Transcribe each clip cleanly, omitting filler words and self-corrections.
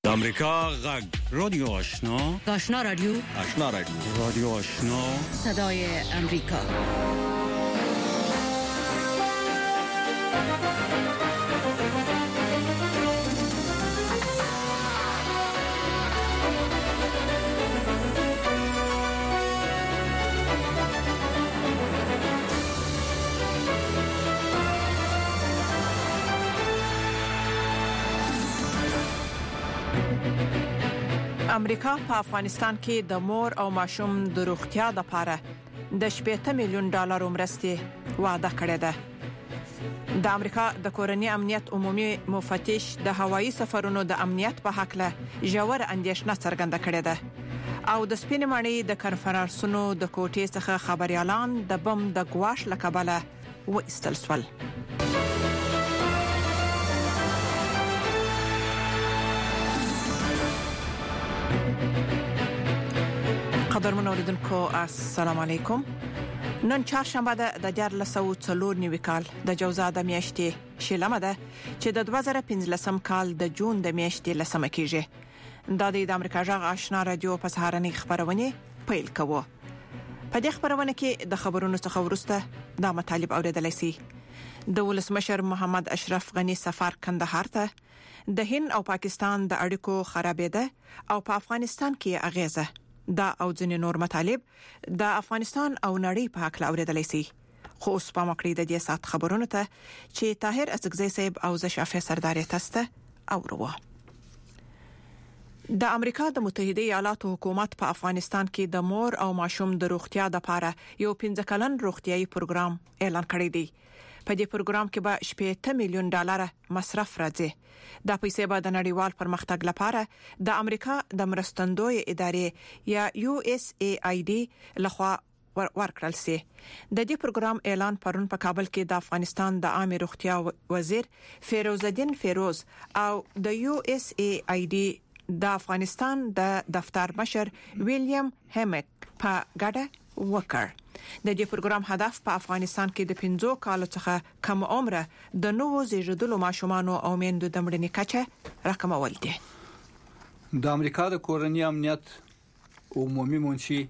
امریکا غږ رادیو آشنا رادیو رادیو آشنا صدای امریکا. امریکا په افغانستان کې د مور او ماشوم د روغتیا لپاره د 80 میلیون ډالر مرستې وعده کړې ده. د امریکا د کورنۍ امنیت عمومي مفتش د هوایي سفرونو د امنیت په حق له ژور اندېښنه څرګنده کړې ده او د سپینې ماڼۍ د کنفرانسونو د کوټې څخه خبريالان د بم د ګواښ لکبله وایستل شول. قدرمن اوریدونکو السلام علیکم. نن چهارشنبه ده د 1404 کال د جوزا د میاشتې شلمه ده چې د 2015 کال د جون د میاشتې لسمه کېږي. د امریکا جغ آشنا رادیو په سهارنۍ خبرونه پیل کوو. په دې خبرونه کې د خبرونو څخه ورسته د مطالب اوریدلای شي. د ولسمشر محمد اشرف غنی سفر کندهار ته، د هند او پاکستان د اړیکو خرابېده او په افغانستان کې اغیزه دا او ځینې نور مطالب د افغانستان او نړۍ په حق اوریدلای شي. خو اوس په مکړې د دې سات خبرونه ته چې طاهر اسګزی صاحب او زشافه سرداري تاسته اورو. د امریکا د متحده ایالاتو حکومت په افغانستان کې د مور او ماشوم د روغتیا لپاره یو 15 کلن روغتيایي پروګرام اعلان کړی دی. په دې پروګرام کې به 80 میلیون ډالر مصرف راځي. دا پیسې به د نړیوال پرمختګ لپاره د امریکا د مرستندوی ادارې یا USAID لخوا ورکړل شي. د دې پروګرام اعلان پرون په کابل کې د افغانستان د عامه روغتیا وزیر فیروز الدین فیروز او د USAID د افغانستان د دفتر مشر ویلیام هیمک په ګډه وکړ. د دې پروګرام هدف په افغانستان کې د 15 کالو څخه کم عمره د نوو زیږیدلو ماشومانو او میندو د مړینې کچه راکمول دي. د امریکا د کورنۍ امنیت عمومي منشي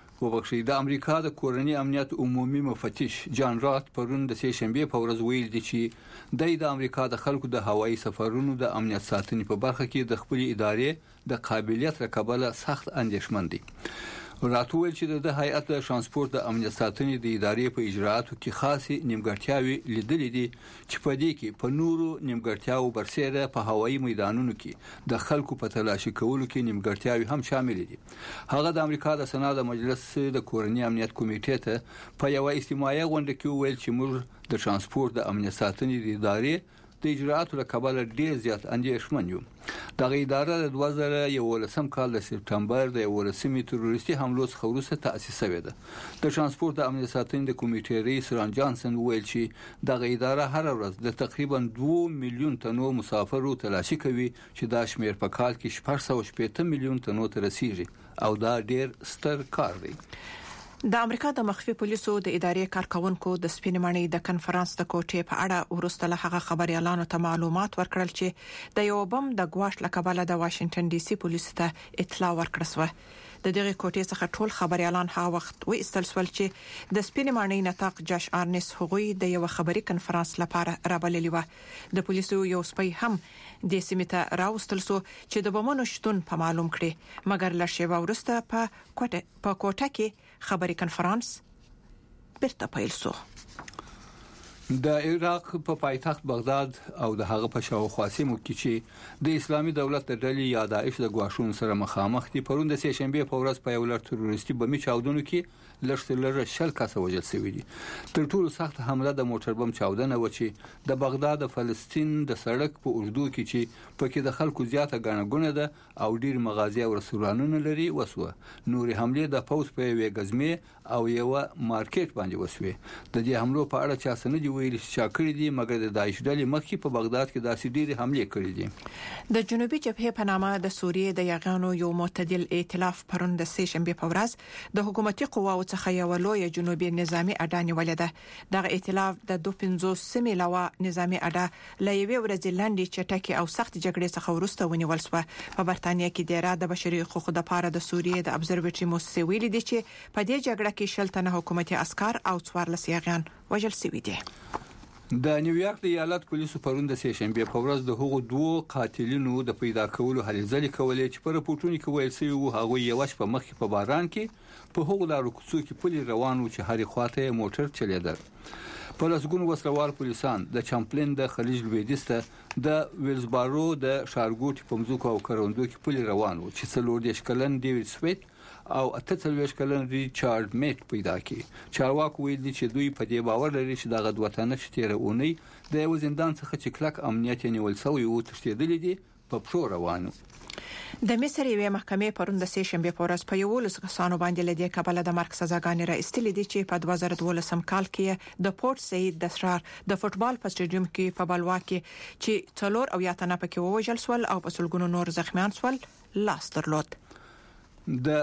د امریکا د کورنۍ امنیت عمومي مفتش جان رات پرون د سه شنبه په ورځ ویل دي چې د امریکا د خلکو د هوایي سفرونو د امنیت ساتنې په برخه کې د خپل ادارې د قابلیت رکبله سخت اندېښمن دي. راتوول چې د هیئت ترانسپورت د امنیت ساتنې د ادارې په اجراءاتو کې خاصه نیمګړتیاوي لیدلې دي چې په دې کې په نورو نیمګړتیاو برسېره په هوایي میدانونو کې د خلکو په تلاشي کولو کې نیمګړتیاوي هم شامل دي. هغه د امریکا د سنا د مجلس د کورنۍ امنیت کمیټې ته په یو اجتماعي غونډه کې ویل چې موږ د ترانسپورت د امنیت ساتنې د ادارې د اجراءاتو لپاره ډیر زیات اندېښمن یو. دغه اداره د 2011 کال د سپتمبر د 11 تروریستي حملو څخه وروسته تأسیس شوې ده. د ترانسپورت د امنیت ساتنې د کمیټې رئیس ران جانسن ویل چې دغه اداره هر ورځ د تقریبا 2 میلیون تنو مسافرو تلاشي کوي چې دا شمیر په کال کې 480 میلیون تنو ته رسیږي او دا ډیر ستر کار دی. د امریکا د مخفي پولیسو د ادارې کارکونکو د سپینې ماڼۍ د کنفرانس د کوټې په اړه ورسته له هغه خبريالانو ته معلومات ورکړل چې د یو بم د ګواښ لکبله د واشنگټن ډي سي پولیسو ته اطلاع ورکړه شو. د دغه کوټې څخه ټول خبريالان هغه وخت وایستل شول چې د سپینې ماڼۍ نطاق جاش آرنس هغوی د یو خبري کنفرانس لپاره رابللی و. د پولیسو یو سپی هم د سیمه راوستل سو چې د بمونو شتون په معلوم کړي، مګر له شیبه ورسته په کوټه کې خبري کنفرانس بیرته پیل شو. د عراق په پایتخت بغداد او د هغه په شاوخوا سیمو کې چې د اسلامي دولت د ډلې یا داعش د ګواښونو سره مخامخ دي پرون د سه شنبه په ورځ په یو لړ تروریستي بمي چاودنو کې لږ شل کسه وژل شوي دي. تر ټولو سخت حمله د موټر بم چاودنه و چې د بغداد د فلسطین د سړک په اردو کې چې پکې د خلکو زیاته غنګونه ده او ډیر مغازي او رستورانونه لري وسوه. نور حمله د پوس په یوه غزمه او یو مارکیټ باندې وسوه. د دې حملو په اړه چا سند ویل چې چا کړی دي، مګر د داعش ډلې مخکې په بغداد کې داسې ډېرې حملې کړې دي. د جنوبي جبهې په نامه د سوریې د یاغانو یو معتدل ائتلاف پرون د سه شنبه په ورځ د حکومتي قواو څخه یو لوی جنوبي نظامی اډه نیولې ده. دغه ائتلاف د 250 سیمې علاوه نظامی اډه له یوې ورځې لاندې چټکي او سخت جګړې څخه وروسته ونیول شو. په برتانیا کې د اراده بشري حقوقو د پاره د سوریې د ابزرویټري موسسې ویلي دي چې په دې جګړه کې شل تنه حکومتي عسكر او 14 یاغیان وژل شوي دي. د نیویارک د ایالت پولیسو پرون د سه شنبه په ورځ د هغو دوه قاتلینو د پیدا کولو هلې ځلې کولې چې په راپورټونو کې ویل شوی وو هغه یو شپه مخکې په باران کې په هغو لارو کوڅو کې پلي روانو چې هرې خواته موټر چلیدل. په لسګونو وسلوال پولیسان د چمپلین د خلیج لویدیځ ته د ویلزبارو د ښارګوټي په مځکو او کروندو کې پلي روان وو چې 40 کلن ډیوډ سویت او 48 کلن ریچارډ میټ پیدا کړي. چارواکو ویل دي چې دوی په دې باور لري چې دغه دوتانه چې تیر اونۍ د یو زندان څخه چې کلک امنیت نیول شوی وو تښتېدلې دي په پښو روانو. د مصر یوې محکمې پرون د سه شنبه په ورځ په 11 کسانو باندې لدې کابل د مرګ سزاګانې راستلې دي چې په 2012 کال کې د پورت سعید د سرار د فوتبال په سټیډیوم کې په بلوا کې چې څلور او یا تنه پکې ووژل شول او په سلګونو نور زخمیان شول لاس درلود. د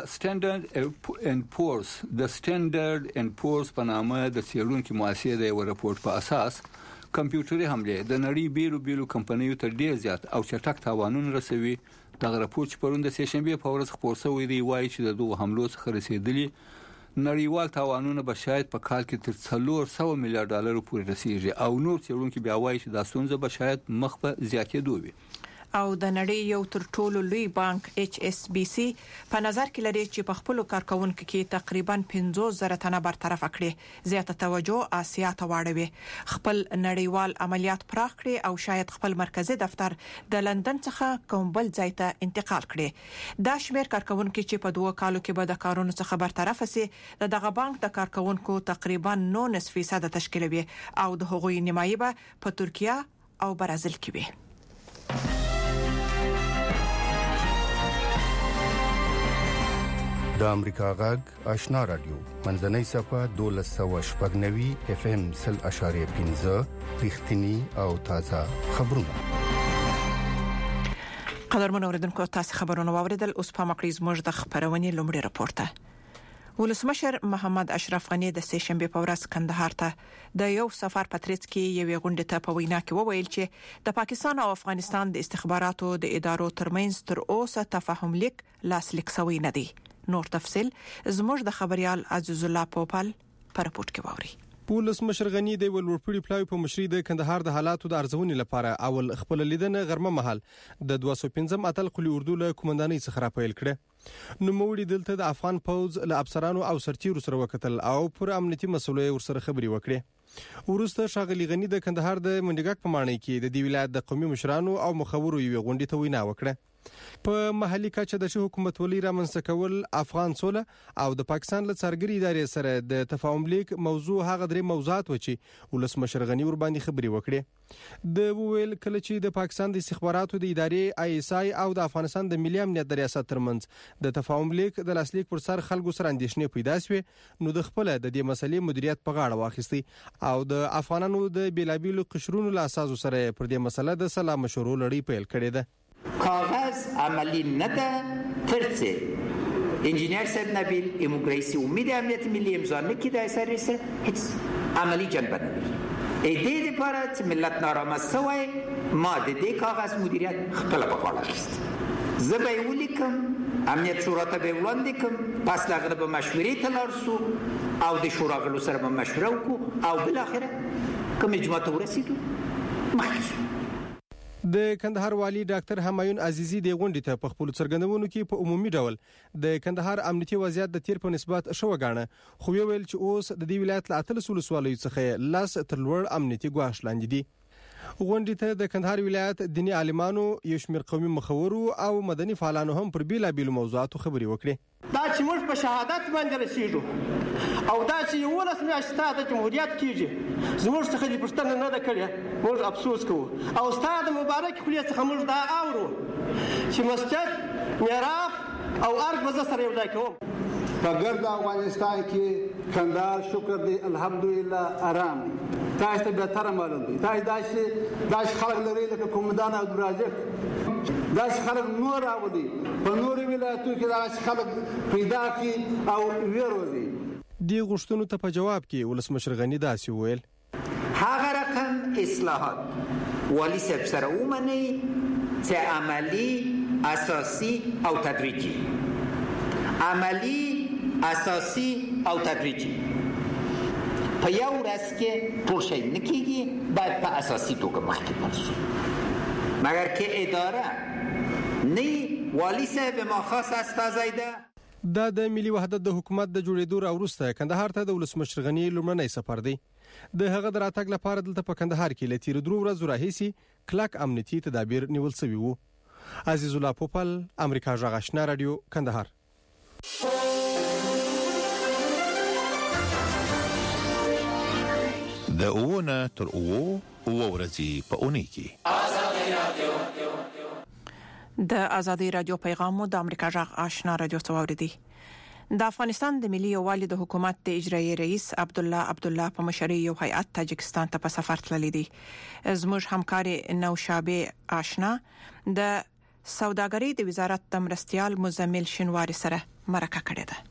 سټانډرډ اینڈ پورس په نامه د څېړونکو مؤسسې د یو راپورټ په اساس کمپیوټري حمله د نړۍ بیلو کمپنیو ته ډیر زیات او چټک تاوانونه رسوي. دغه راپورټ پرون د سه شنبه په ورځ خپور شوی دی وایي چې د دوه حملو څخه رسیدلي نړیوال تاوانونه به شاید په کال کې تر 400 میلیارډ ډالر پورې رسیږي او نور څېړونکو بیا وایي چې دا ستونزه به شاید مخ په زیاتېدو وي. او د نړۍ یو تر ټولو لوی بانک HSBC په نظر کې لري چې په خپل کارکونکو کې تقریبا 50,000 تنه برطرف کړي زیاته توجه آسیا ته واړوي، خپل نړیوال عملیات پراخ کړي او شاید خپل مرکزی دفتر د لندن څخه کوم بل ځای ته انتقال کړي. دا شمیر کارکونکو چې په 2 کالو کې به د کارونو څخه برطرف سي دغه بانک د کارکونکو تقریبا 9% تشکیلوي او د هغوی نیمایي به په ترکیه او برازیل کې وي. د امریکا غږ آشنا رادیو منځنۍ صفه 1290 FM 0.5 رښتینی او تازه خبرونه. قدرمن اوریدونکو تاسو خبرونه واوریدل. اوس په مقریز موږ د خبرونې لومړی راپورته. ولسمشر محمد اشرف غنی د سه شنبه په ورځ کندهار ته د یو سفر پتریس کې یوې غونډې ته په وینا کې وویل چې د پاکستان او افغانستان د استخباراتو د ادارو ترمنځ تر اوسه تفاهم لیک لاسلیک شوی نه دی. نور تفصيل زموږ د خبريال عزیز الله پوپل پر راپورټ کې ووري. پولیس مشر غنی د ولورپړي پلاوی په مشرۍ د کندهار د حالاتو د ارزونې لپاره اول خپل لیدنه غرمه مهال د 215 اتل قلی اردو له کمانډانۍ څخه راپیل کړه. نو موړي دلته د افغان پوز له افسرانو او سرتیرو سره وکتل او پر امنیتي مسولې ورسره خبري وکړي. ورسته شاغلی غنی د کندهار د منډګک په مانۍ کې د دی ولایت د قومي مشرانو او مخورو یو غونډې ته وینا وکړه. په محلي کچه د حکومت ولې رامنځته کول افغان سوله او د پاکستان له څرګري ادارې سره د تفاهم لیک موضوع هغه درې موضوعات و چې ولسمشر غنی ور باندې خبري وکړي. د ویل کله چې د پاکستان د استخباراتو د ادارې ISI او د افغانستان د ملي امنیت د ریاست ترمنځ د تفاهم لیک د لاسلیک پر سر خلکو سره اندېښنې پیدا شوې نو د خپل د دې مسلې مدیریت په غاړه واخیستي او د افغانانو د بیلابیلو قشرونو له اساسو سره پر دې مسله د سلا مشورو لړۍ پیل کړې ده. کاغذ عملی نده ترڅه انجینیر صاحب نبیل ایموگریسی امید امنیت ملی امضا نکرده اثر رسر هیچ عملی جنبه نداره ایده لپاره چې ملت نارامسته وای ما د دې کاغذ مدیریت خپل په غاړه اخیست. زه به ولیکم امنیت شورا ته به وړاندې کوم پس هغه به مشورې ته لاړ شو او د شورا غړو سره به مشوره وکړو او بل اخره کوم اجماع ته ورسېدو مخکې. د کندهار والی ډاکټر همایون عزیزی د غونډې ته په خپل څرګندونو کې په عمومي ډول د کندهار امنیتي وضعیت د تیر په نسبت شو غاڼه خو ویل چې اوس د دې ولایت له 13 ولسوالیو څخه لاس تر لوړ امنیتي ګواښ لاندې دي. غونډې ته د کندهار ولایت دینی عالمانو یو شمېر قومي مخورو او مدني فعالانو هم پر بیلابیلو موضوعاتو خبري وکړي. دا چې موږ په شهادت باندې رسیږو او دا چې یو رسمي اشتها د جمهوریت کیږي زموږ څخه د پښتنه نه ده کړې موږ افسوس کوو او ستاسو د مبارک خلیه څخه موږ دا اورو چې مسجد میراب او ارګ به سره یو ځای کوم. په ګرد افغانستان کې کندهار شکر دی الحمدلله آرام تاسو ته به تر معلوم دي تاسو داش خلک لري لکه کومدان او دراجک داش خلک نور راوړي په نور ولایتونو کې داش خلک پیدا کی او ویروزي دی غشتونو ته په جواب کې ولسمشر غنی داسې وویل هغه رقم اصلاحات والی صاحب سره ومني چې عملی اساسی او تدریجی عملی اساسی او تدریجی په یو ورځ کې ټول شی نه کېږي باید په اساسي توګه مخکې ورسو مګر که اداره نه والی صاحب ما خاص استازی ده دا د ملي وحدت د حکومت د جوړېدو راوروسته کندهار ته د ولسمشر غنی لومړنی سفر دی د هغه د راتګ لپاره دلته په کندهار کې لتیر درو ورځې راهیسي کلک امنیتي تدابیر نیول شوي وو عزیز الله پوپل امریکا غږ آشنا رادیو کندهار د اوونه تر اوو ورځې په اونۍ کې د ازادي رادیو پیغام د امریکا غږ آشنا رادیو څوردي د افغانستان د ملي یووالي د حکومت د اجرایي رئیس عبد الله په مشرۍ یو هیئت تاجکستان ته په سفر تللی دی زموږ همکار نوشابه آشنا د سوداګرۍ د وزارت د مرستيال مزمل شنواری سره مرکه کړې ده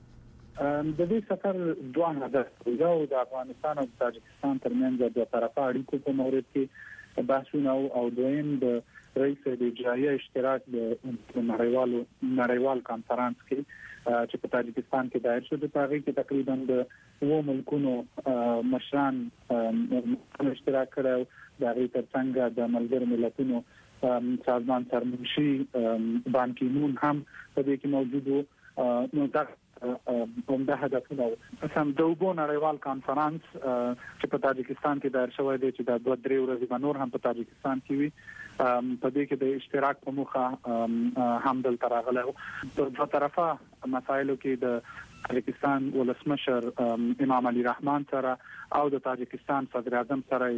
د دې سفر دوه هدف یو د افغانستان او تاجکستان ترمنځ د طرفه اړیکو په مورد کې بحثونه او دویم د رئیس د اجرایي اشتراک د نړیوال کانفرنس کې چې په تاجکستان کې دایر شو د هغه کې تقریبا د وو ملکونو مشران اشتراک کړو د هغه ترڅنګ د ملګرو ملتونو سازمان سرمنشي بان کی مون هم په دې کې موجود وو نو دا د هدفونو سم د وګو نړیوال کانفرنس چې په تاجکستان کې دایر شوی دی چې د 2-3 ورځې باندې هم په تاجکستان کې وي په دې کې د اشتراک په موخه هم دل تراغله په دوه طرفه مسایلو کې د تاجکستان ولسمشر امام علي رحمان سره او د تاجکستان صدر اعظم سره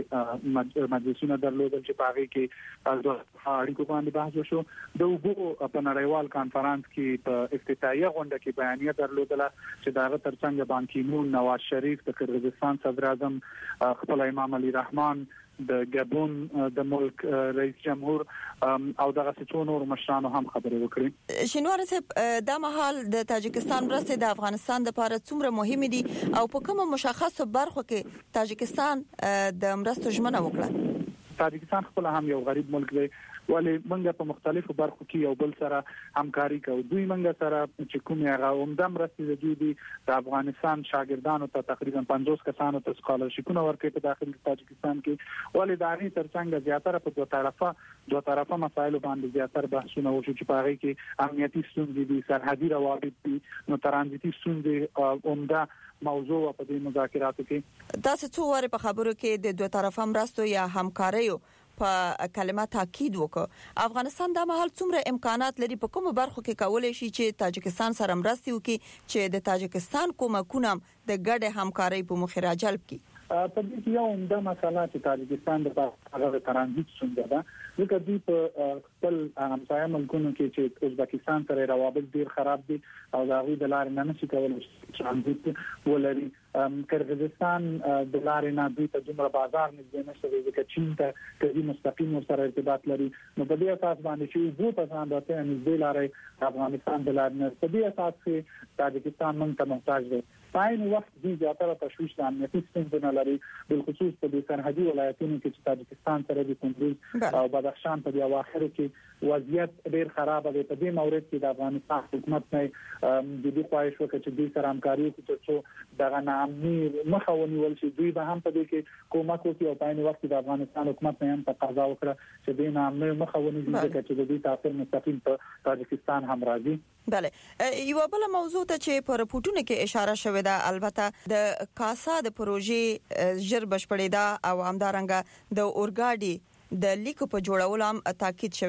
مجلسونه درلودل چې په هغه کې د اړیکو باندې بحث وشو د وګو په نړیوال کانفرنس کې په افتتاحیه غونډه کې بیانیه درلودله چې دغه ترڅنګ بان کی مون نواز شریف د قرغیزستان صدر اعظم خپل امام علي رحمان د ګابون د ملک رئیس جمهور او دغه څو نور مشرانو هم خبرې وکړي شنوار صاحب د مهال د تاجکستان مرسته د افغانستان لپاره څومره مهمه دي او په کومه مشخصه برخه کې تاجکستان د مرستو ژمنه وکړه تاجکستان خپل هم یو غریب ملک دی ولی منګه په مختلفو برخو کې یو بل سره همکاري کوي دوی منګه سره چې کوم هغه عمدم رسېږي د دوی د افغانستان شاګردانو ته تقریبا 50 کسانو ته سکالرشیپونه ورکړي په داخل تاجکستان کې ولی د هغې ترڅنګ زیاتره په دوه طرفه مسایلو باندې زیاتره بحثونه وشو چې په هغې کې امنیتي ستونزې دي سرحدي روابط دي نو ترانزیتي ستونزې عمده موضوع په دې مذاکراتو کې تاسو څو واره په خبرو کې د دوه طرفه مرستو یا همکاریو په کلمه تاکید وکړ افغانستان د مهال څومره امکانات لري په کومه برخو کې کولای شي چې تاجکستان سره مرستي وکړي چې د تاجکستان کومکونه د ګډه همکارۍ په مخ راجلب کړي په دې کې یو عمده مسله چې تاجکستان د هغه ترانزیت څنګه ده ځکه دوی په خپل همسایه ملکونو کې چې ازبکستان سره روابط ډیر خراب دي او د هغوی د لارې نه نشي کولی ترانزیت ولري قرغیزستان د لارې نه دوی ته دومره بازار نږدې نشته ځکه چین ته کوي مستقیم سره ارتباط لري نو په دې اساس باندې چې دوی په ځان راته نږدې لارې افغانستان د لارې نه په دې اساس کې تاجکستان موږ ته محتاج دی پاین وخت دي زیاتره تشویش د امنیتي ستونزو لري بالخصوص په دې سرحدي ولایتونو کې چې تاجکستان سره د کندوز او بدخشان په دی اواخر کې وضعیت ډیر خراب دی په دې مورد کې د افغانستان حکومت نه د دې خواهش وکړي چې دوی سره همکاري وکړي چې دغه ناامني مخه ونیول شي دوی به هم په دې کې کومک وکړي او پاین وخت د افغانستان حکومت نه هم تقاضا وکړه چې د ناامني مخه ونیول شي چې د دې تاثیر مستقیم په تاجکستان هم راځي بله یو بل موضوع ته چې په رپورټونو کې اشاره شوې ده البته د کاسا د پروژې ژر بشپړېدا او همدارنګه د اورګاډي د لیکو په جوړولو هم تاکید شوی دی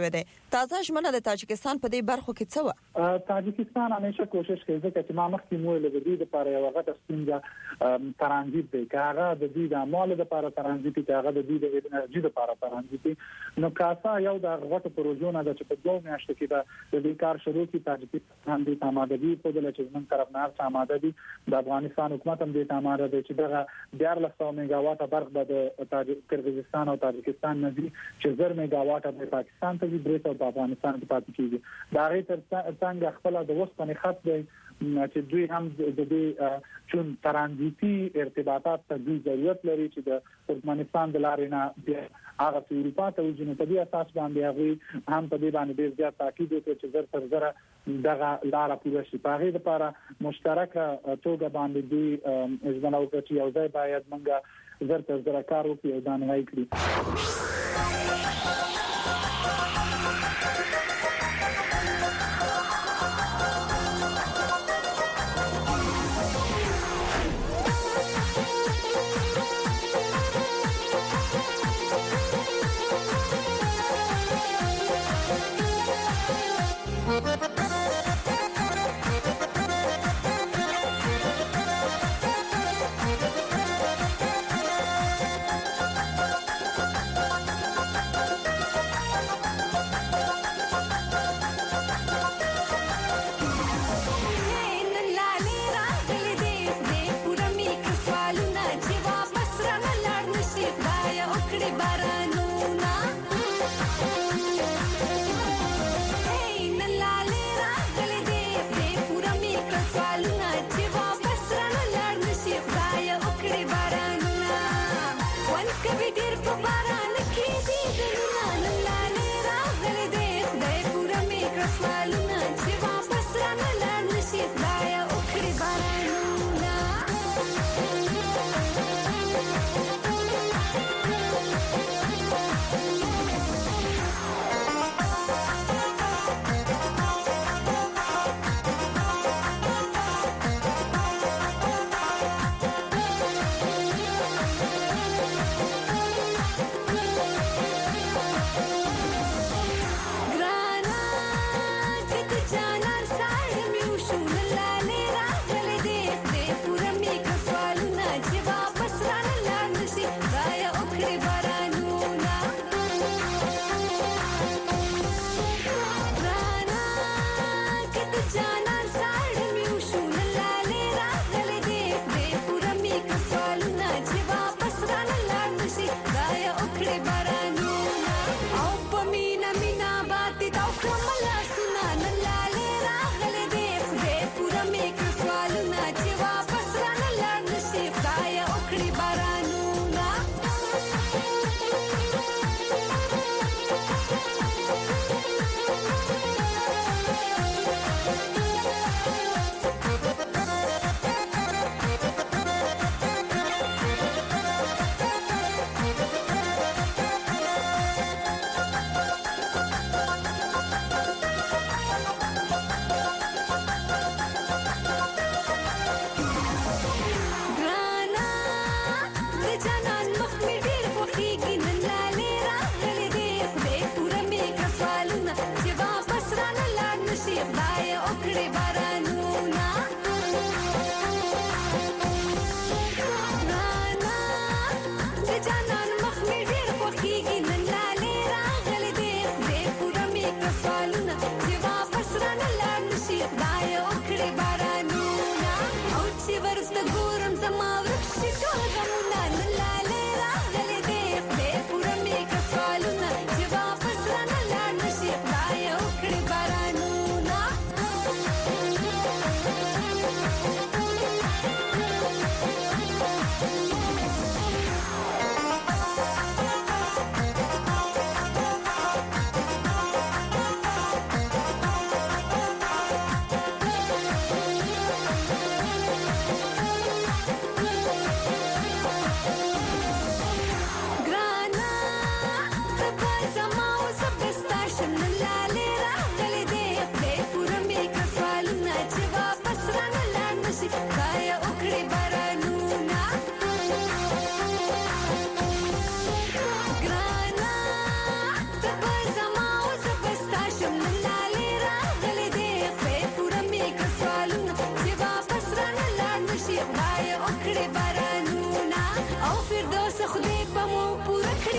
تازه ژمنه د تاجکستان په دې برخو کې څه و؟ تاجکستان همیشه کوشش کوي چې ما مخکې مو له دې لپاره یو غټه ستونزه ترانزیت دی کاغه د دې د مال لپاره ترانزیت کاغه د دې د انرژي لپاره ترانزیت نو کاسا یو د غټو پروژو د چې په 2 میاشتو کې د دې کار شروع کی تاجکستان د آمادګي په دله چې من طرف نه آماده دي د افغانستان حکومت هم د آماده دي چې دغه 1400 میگاواټه برق د قرغیزستان او تاجکستان نه دي چې 1000 میگاواټه د پاکستان ته دي برېښنا په افغانستان کې پاتې کیږي دا غي تر څنګه خپل د وسپنې خط دی چې دوی هم د دې چون ترانزیتي ارتباطات ته دوی ضرورت لري چې د ترکمنستان د لارې نه هغه په اروپا ته وځي په دې اساس باندې هغه هم په دې باندې ډېر زیات تاکید وکړي چې زر تر زر دغه لار پوره شي په هغه لپاره مشترکه توګه باندې دوی ژمنه وکړي چې یو ځای باید موږ زر تر زر کار وکړو او دا نه کړی.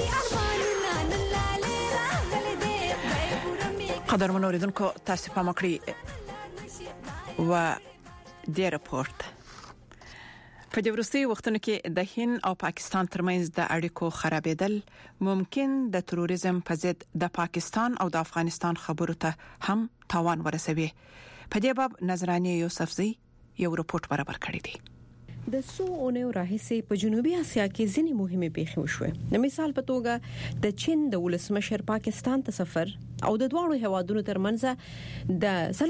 قدرمن اوریدونکو تاسو په مکړی و د راپورټ په دې وروستي وختونو کې د هند او پاکستان ترمنځ د اړیکو خرابېدل ممکن د تروریزم په ضد د پاکستان او د افغانستان خبرو ته هم تاوان ورسوي. په دې باب نظرانه یوسفزی یو راپورټ برابر کړی دی. د سو اونیو راهیسې په جنوبي اسیا کې ځینې مهمه پیښې وشوه. د مثال په توګه د چین د ولسمشر پاکستان ته سفر او د دوه هیوادونو ترمنځ د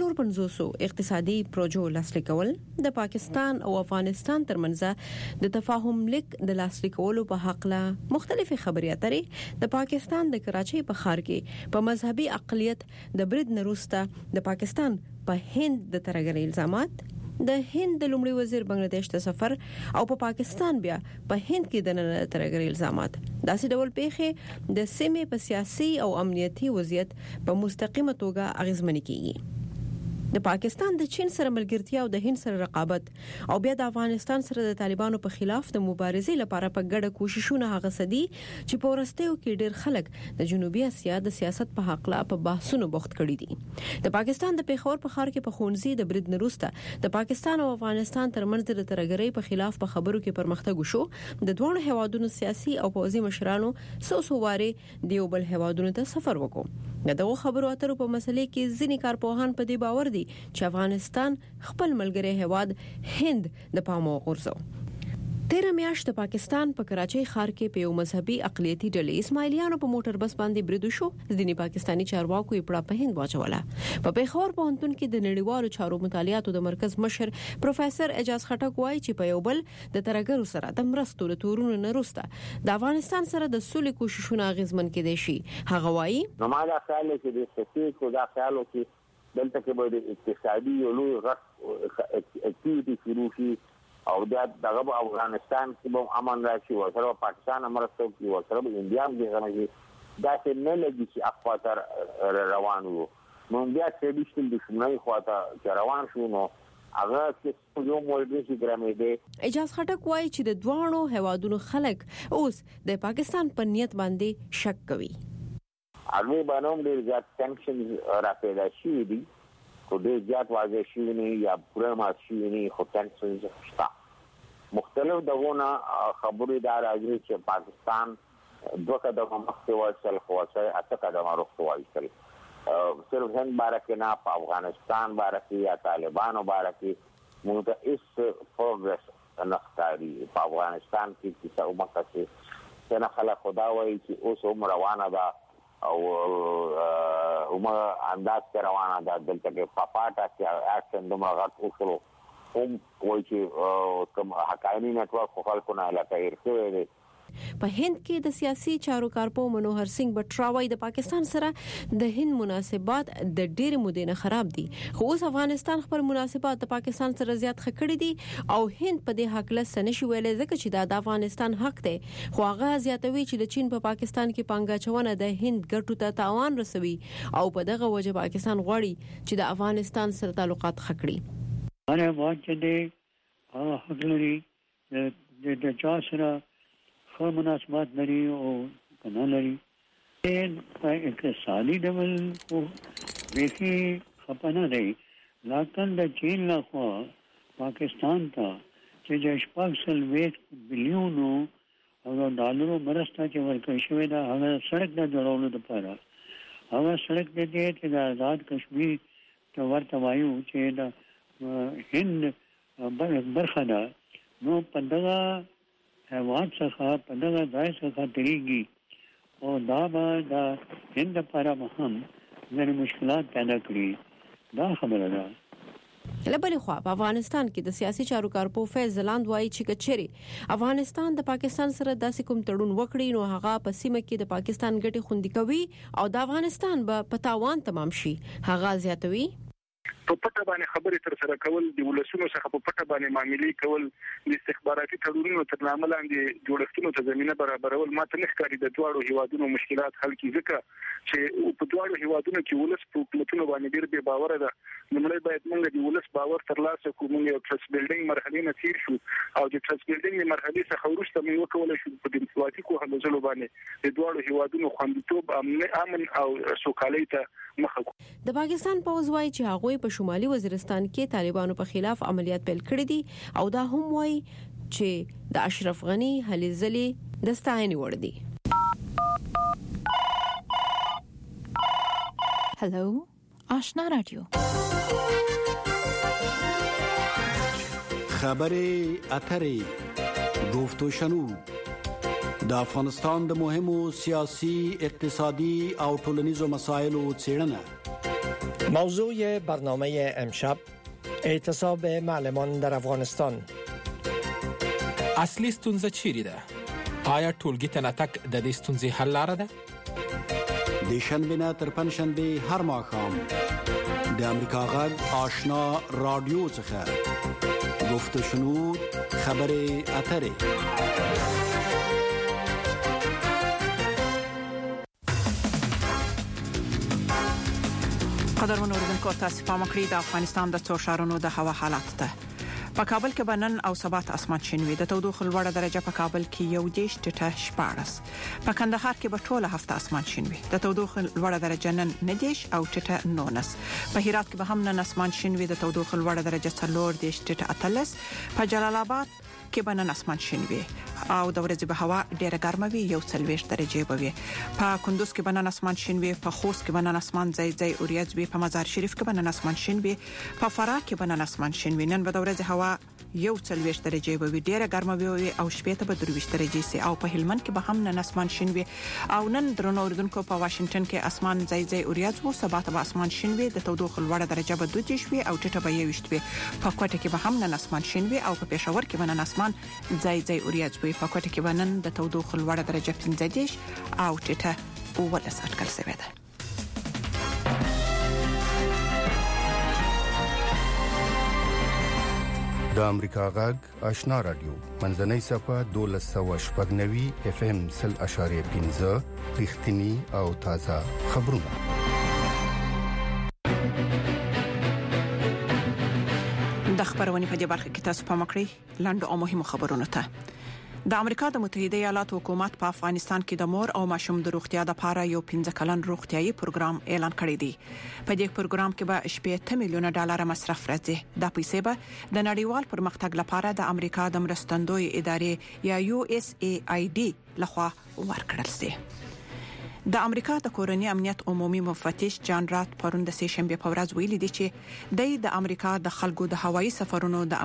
450 اقتصادي پروژو لاسلیک کول، د پاکستان او افغانستان ترمنځ د تفاهم لیک د لاسلیک کولو په حق له مختلفې خبرې اترې، د پاکستان د کراچۍ په ښار کې په مذهبي اقلیت د برید نروسته د پاکستان په هند د ترګرې الزامات، د هند د لومړي وزیر بنگلاديش ته سفر او په پاکستان بیا په هند کې د نن ترګري الزامات. داسې ډول پیښې د سیمې په سیاسي او امنیتي وضعیت په مستقیمه توګه اغیزمنې کیږي. د پاکستان د چین سره ملګرتیا او د هند سره رقابت او بیا د افغانستان سره د طالبانو په خلاف د مبارزې لپاره په ګډه کوششونه هغه سدي چې په ورستیو کې ډېر خلک د جنوبي اسیا د سیاست په حق لا په بحثونو بوخت کړي دي. د پاکستان د پیښور په ښار کې په خونځي د برید نروسته د پاکستان او افغانستان ترمنځ د ترګرۍ په خلاف په خبرو کې پرمختګ وشو. د دوه هیوادونو سیاسي او پوځي مشرانو سوسواري دیوبل هیوادونو ته سفر وکړ. دغه خبرو اترو په مسلې کې ځینې کارپوهان په دې باور دي چې افغانستان خپل ملګری هیواد هند د پامو غورځو. 13 میاشت د پاکستان په کراچۍ ښار کې په یو مذهبي اقلیتي ډلې اسماعیلیانو په موټر بس باندې برید وشو. ځینې پاکستانی چارواکو یې په هند واچوله. په پیښور پوهنتون کې د نړیوالو چارو مطالعاتو د مرکز مشر پروفیسور اعجاز خټک وایي چې په یو بل د ترګرو سره د مرستو له تورونو نه وروسته د افغانستان سره د سولې کوششونه اغیزمن کېدای شي. هغه وایي نو ما دا خیال چې د سټیټ کو دا خیالو کې دلته کې به د اقتصادي یو لوی غټ اکټیویټي شروع شي او دا دغه افغانستان کې به امن راشي او سره پاکستان امرستو کې او سره انډیا هم دغه دا څه نه لګي چې اخواتر روان وو. نو بیا ټریډیشنل دښمنۍ خواته روان شو. نو هغه چې یو موډل چې ګرامې دی. اعجاز خټک وایي چې د دوه هیوادونو خلک اوس د پاکستان په نیت باندې شک کوي. هغه باندې ډېر زیات سانکشنز را پیدا شوي دي، خو ډېر زیات واضح شوي نه یا پوره مات شوي نه، خو سانکشنز شته. مختلف دغونه خبرې دا راځي چې پاکستان دوه قدمه مخکې وایسل خو اته قدمه وروسته وایسل. صرف هند باره کې نه، په افغانستان باره کې یا طالبانو باره کې موږ ته هیڅ پروګرس نه ښکاري. په افغانستان کې کیسه ومکه چې خلک خدا وایي چې اوس هم روانه ده او عمر انداز کې روانه ده. دلته کې پاپاټا چې اکشن دومره غټ وکړو هم وایي چې کوم حقایقي نتورک خلکو نه علاقه یې شوی دی. په هند کې د سیاسي چارو کارپو منوهر سنگ بټراوی د پاکستان سره د هند مناسبات د ډېر مودې نه خراب دي، خو اوس افغانستان خپل مناسبات د پاکستان سره زیات خکړې دي او هند په دې حق له سنشي ویلې ځکه چې دا د افغانستان حق دی. خو هغه زیاتوي چې د چین په پاکستان کې پانګاچونه د هند ګټو ته تاوان رسوي او په دغه وجه پاکستان غواړي چې د افغانستان سره تعلقات خکړي. هغه واچ دې حق لري د چا سره خو مناسبات لري او کنه لري. په اقتصادي ډول خو بیخي خپنه دی، لکه د چین له خوا پاکستان ته چې 6.8 بلیونو ډالرو مرسته چې ورکړل شوې ده، هغه سړک د جوړولو لپاره. هغه سړک دې چې د آزاد کشمیر ته ورته وایو چې د هند برخه ده. نو په دغه هیواد څخه په دغه ځای څخه تیریږي او دا به د هند لپاره هم ځینې مشکلات پیدا کړي. دا خبره ده. لبل خو په افغانستان کې د سیاسي چارو کارپو فیض زلاند وایي چې کچري افغانستان د پاکستان سره داسې کوم تړون وکړي نو هغه په سیمه کې د پاکستان ګټې خوندي کوي او د افغانستان به په تاوان تمام شي. هغه زیاتوي په پټه پټه باندې خبرې تر سره کول د ولسونو څخه په پټه باندې معاملې کول د استخباراتي تړونونو تر نامه لاندې جوړښتونو ته زمينه برابرول ماته نه ښکاري د دواړو هیوادونو مشکلات حل کړي ځکه چې په دواړو هیوادونو کې ولس په حکومتونو باندې ډېر بې باور ده. نومړی باید موږ د ولس باور ترلاسه کړو. موږ یو ټرست بیلډینګ مرحله نه تیر شو او د ټرست بیلډینګ مرحله څخه وروسته موږ وکولای شو په ډیپلوماټیکو هلو ځلو باندې د دواړو هیوادونو خوندیتوب امن او سوکالۍ ته مخه کړو. د پاکستان پوځ وايي چې هغه په شمالي وزیرستان کې طالبانو په خلاف عملیات پیل کړي دي او دا هم وايي چې د اشرف غنی هلي ځلې د ستاینې وړ دي. هلو آشنا رادیو خبری اتری گفت و شنود د افغانستان د مهمو سیاسي اقتصادي او ټولنیزو مسایلو څېړنه. موضوع برنامه امشب اعتصاب معلمان در افغانستان. اصلي ستونزه چیرې ده؟ آیا ټولګي ته نه تګ د دې ستونزې حل لاره ده؟ د شنبه نه تر پنځشنبه هر ماښام د امریکا غږ آشنا رادیو څخه گفت و شنود خبری اتری. قدرمن اوریدونکو تاسو په مکړی د افغانستان د څو ښارونو د هوا حالات ته. په کابل کې بنن او سبات اسمان شینوي د تودوخه لوړه درجه په کابل کې 11 14 په کندهار کې به ټوله هفته اسمان شینوي د تودوخه لوړه درجه نن 9 او 19 په هرات کې به هم نن اسمان شینوي د تودوخه لوړه درجه 14 18 په جلال آباد کې به نن اسمان شینوي او د ورځې به هوا ډیره ګرمه وي 21 درجه به وي. په کندوز کې به نن اسمان شینوي په خوست کې به نن اسمان ځای اوریځ وي په مزار شریف کې به نن اسمان شینوي په فراه کې به نن اسمان شینوي نن به د ورځې هوا 21 درجه به وي ډیره ګرمه وي او شپې ته به 23 درجه سي او په هلمند کې به هم نن اسمان شینوي او نن درنو اوریدونکو په واشنگټن کې اسمان ځای اوریځ وو سبا ته به اسمان شینوي د تودوخه لوړه درجه به 22 وي او ټیټه به 21 وي په کوټه کې به هم نن اسمان شینوي او په پېښور کې به نن اسمان ځای اوریځ وي په کوټه کې به نن د تودوخه لوړه درجه 15 او ټیټه 19 اټکل شوی ده. د امریکا غږ آشنا رادیو منځنۍ صفه 1290 اف ام 0.15 رښتینی او تازه خبرونه. د خبرونه په دې برخه کې تاسو په مکړی لاندې او مهمو خبرونو ته. د امریکا د متحده ایالاتو حکومت په افغانستان کې د مور او ماشوم د روغتیا لپاره یو 15 کلن روغتيایي پروګرام اعلان کړی دی. په دې پروګرام کې به 8 میلیونه ډالر مصرف راځي. د پیسې به د نړیوال پرمختګ لپاره د امریکا د مرستندوی ادارې یا USAID لخوا ورکړل شي. د امریکا د کورنۍ امنیت عمومي مفتش جان رات پرون د سه شنبه په ورځ ویلي دی چې د امریکا د خلکو د هوایي سفرونو د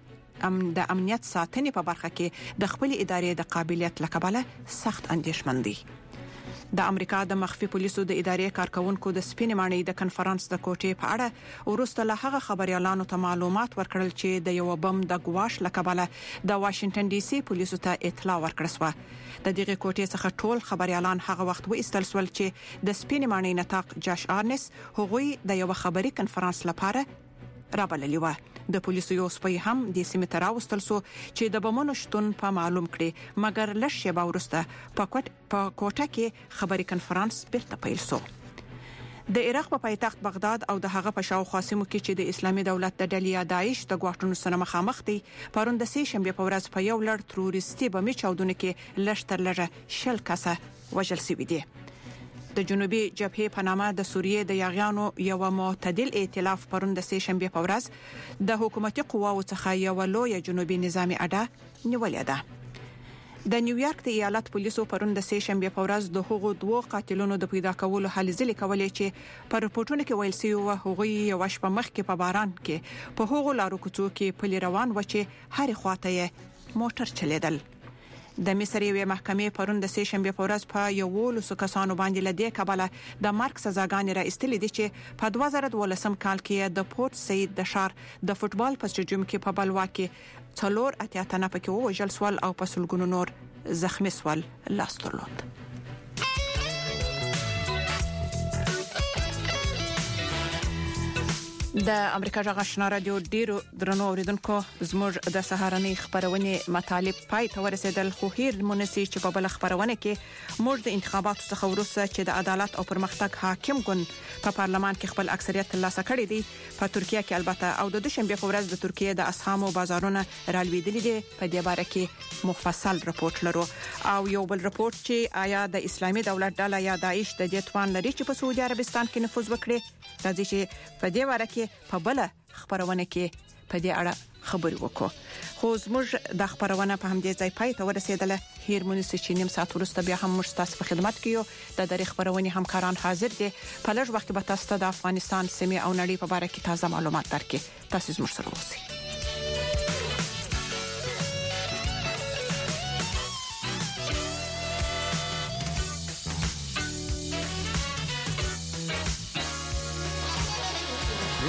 امنیت ساتنې په برخه کې د خپل ادارې د قابلیت لکبله سخت اندېښمن دي. د امریکا د مخفي پولیسو د ادارې کارکونکو د سپینمانۍ د کنفرانس د کوټې په اړه ورسته له هغه خبريالانو ته معلومات ورکړل چې د یو بم د ګواښ لکبله د واشنگټن ډي سي پولیسو ته اطلاع ورکړه شو. د دغه کوټې څخه ټول خبريالان هغه وخت وایستل سول چې د سپینمانۍ نطاق جاش آرنس هغوی د یو خبري کنفرانس لپاره رابللی و. د پولیسو یو سپی هم د سیمه ته راوستل سو چې د بمونو شتون په معلوم کړي مګر لږ شیبه وروسته په کوټه کې خبري کنفرانس بیرته پیل سو. د عراق په پایتخت بغداد او د هغه په شاوخوا سیمو کې چې د اسلامي دولت د ډلې داعش د غواړونو سره مخامخ دي پرون د سه شنبه په ورځ په یو لړ تروریستي بمي چاودنه کې لږ تر لږه 10 کسه وژل شوي دي. د جنوبي جبهه په نامه د سوریې د یاغیانو یو معتدل ائتلاف پرون د سه شنبه په ورځ د حکومتي قواو څخه یو لوی جنوبي نظامی اډه نیولې ده. د نیویارک د ایالت پولیسو پرون د سه شنبه په ورځ د هغو دوه قاتلونو د پیدا کولو هلې ځلې کولې چې پر رپورټونو کې ویل شوی و هغه یو شپه مخکې په باران کې په هغو لارو کوڅو کې پلی روان و چې هر خواته یې موټر چلیدل. د مصر یوې محکمې پرون د سه شنبه په ورځ په یو لسو کسانو باندې لدې کبله د مرګ سزاګانې را استلې دي چې په 2012 کال کې د پورت سید د شار د فوتبال په سټیډیوم کې په بلوا کې 4 اتیا په وژل سوال او په سلګونو نور زخمی سوال لاس درلود. د امریکا جغ آشنا رادیو ډیرو درنو اوریدونکو زموږ د سهارنۍ خبرونه مطالب پای ته ورسېدل خو هیر مونسي چې په بل خبرونه کې موږ د انتخاباتو څخه وروسته چې د عدالت او پرمختګ حاکم ګوند په پارلمان کې خپل اکثریت ترلاسه کړی دی په ترکیه کې البته او د دوشنبه په ورځ د ترکیه د اسهامو بازارونه رالویدلې دي په دې باره کې مفصل رپورت لرو او یو بل رپورت چې آیا د اسلامي دولت ډله یا داعش د دې توان لري چې په سعودي عربستان کې نفوذ وکړي راځي چې په دې باره کې په بل خبرونه کې په دې اړه خبرې وکړو خو زموږ د خبرونه په همدې ځای پای ته ورسېدله هیر مونږ چې نیم ساعت وروسته بیا هم موږ تاسو په خدمت کې یو د درې خبرونه همکاران حاضر دي په لږ وخت کې به تاسو ته د افغانستان سیمه او نړۍ په اړه کې تازه معلومات درکړي تاسو زموږ سره اوسئ